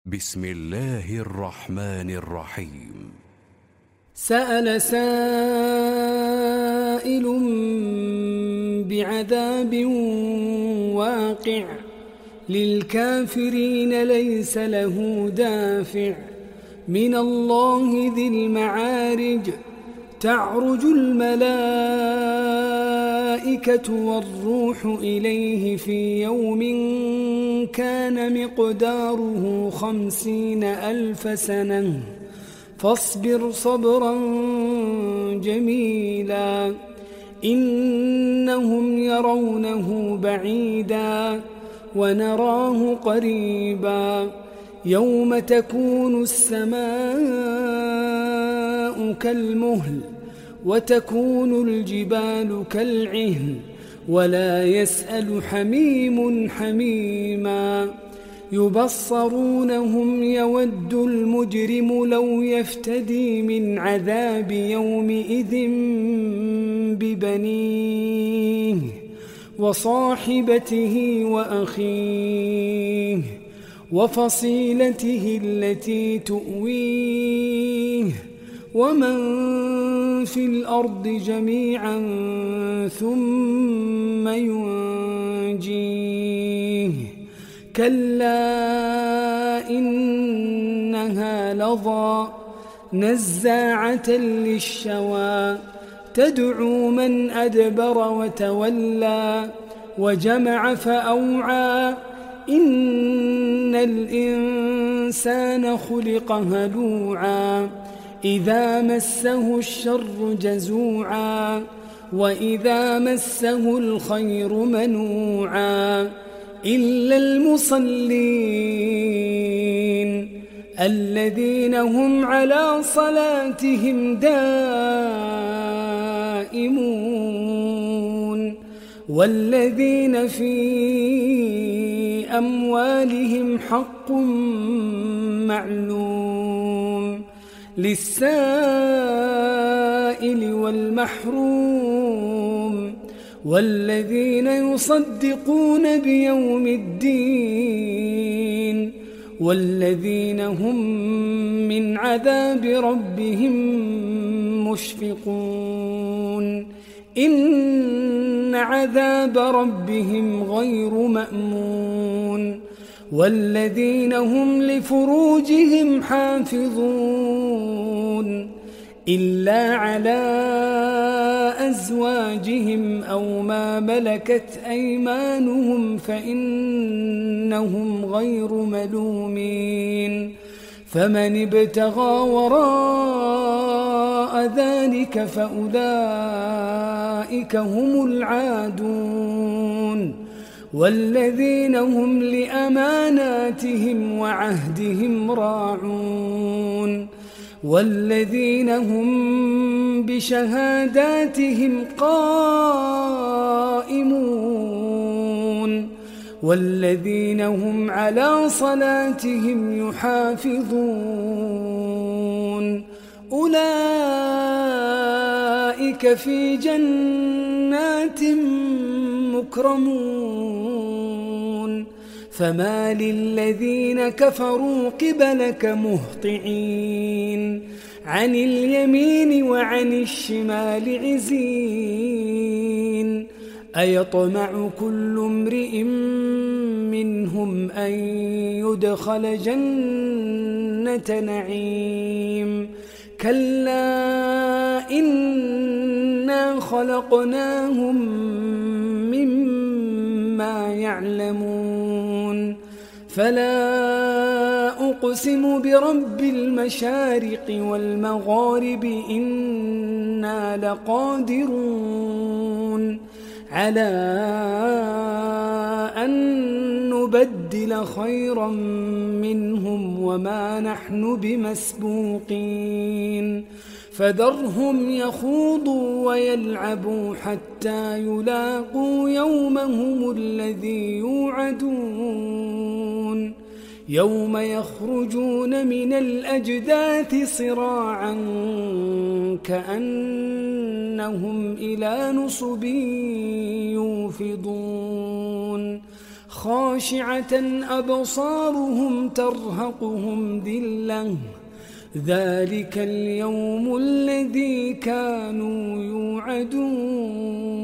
بسم الله الرحمن الرحيم. سأل سائل بعذاب واقع للكافرين ليس له دافع من الله ذي المعارج تعرج الملائكة والروح إليه في يوم كان مقداره 50,000 سنة فاصبر صبرا جميلا إنهم يرونه بعيدا ونراه قريبا يوم تكون السماء كالمهل وتكون الجبال كالعهن ولا يسأل حميم حميما يبصرونهم يود المجرم لو يفتدي من عذاب يومئذ ببنيه وصاحبته وأخيه وفصيلته التي تؤويه ومن في الأرض جميعا ثم ينجيه كلا إنها لظى نزاعة للشوى تدعو من أدبر وتولى وجمع فأوعى إن الإنسان خلق هلوعا إذا مسه الشر جزوعا وإذا مسه الخير منوعا إلا المصلين الذين هم على صلاتهم دائمون والذين في أموالهم حق معلوم للسائل والمحروم والذين يصدقون بيوم الدين والذين هم من عذاب ربهم مشفقون إن عذاب ربهم غير مأمون والذين هم لفروجهم حافظون إلا على أزواجهم أو ما ملكت أيمانهم فإنهم غير ملومين فمن ابتغى وراء ذلك فأولئك هم العادون والذين هم لأماناتهم وعهدهم راعون والذين هم بشهاداتهم قائمون والذين هم على صلاتهم يحافظون أولئك في جنات مكرمون فما للذين كفروا قبلك مهطعين عن اليمين وعن الشمال عزين أيطمع كل امرئ منهم أن يدخل جنة نعيم كلا إنا خلقناهم مما يعلمون فلا أقسم برب المشارق والمغارب إنا لقادرون على أن نبدل خيرا منهم وما نحن بمسبوقين فذرهم يخوضوا ويلعبوا حتى يلاقوا يومهم الذي يوعدون يوم يخرجون من الأجداث صراعا كأنهم إلى نصب يوفضون خاشعة أبصارهم ترهقهم ذلة ذلك اليوم الذي كانوا يوعدون